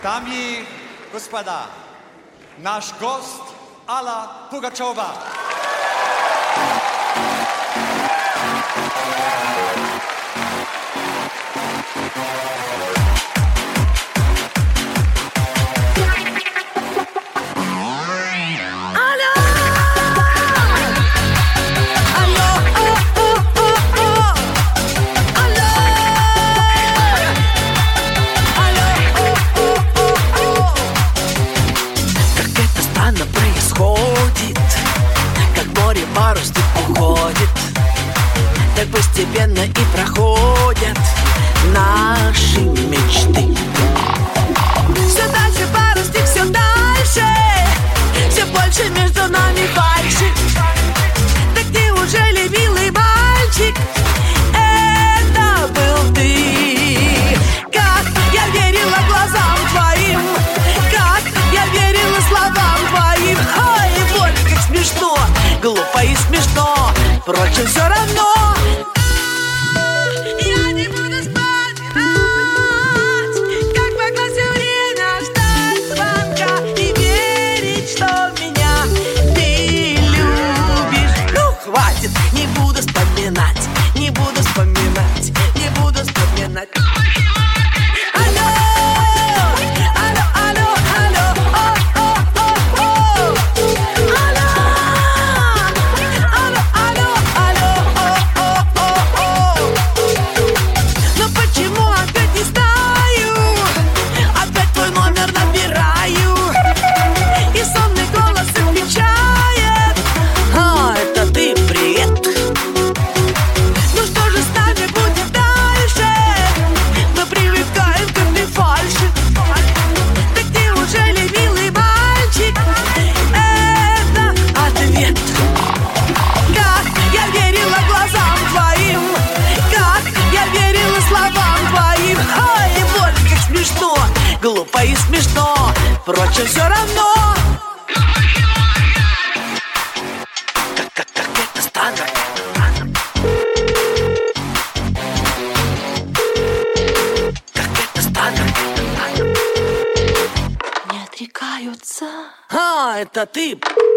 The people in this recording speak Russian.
Дамы и господа, наш гость Алла Пугачева. Парусник уходит, так постепенно и проходят наши мечты. Все дальше парусник, все дальше, все больше между нами фальши. Так неужели, милый мальчик, это был ты? Как я верила глазам твоим, как я верила словам твоим. Ой, вот как смешно, глупо и смешно, впрочем, все равно. Я не буду вспоминать, как могла все время ждать звонка и верить, что меня ты любишь. Ну, хватит, не буду вспоминать, не буду вспоминать, не буду вспоминать. Глупо и смешно, впрочем, все равно. Как это странно. Как это странно. Не отрекаются. Это ты.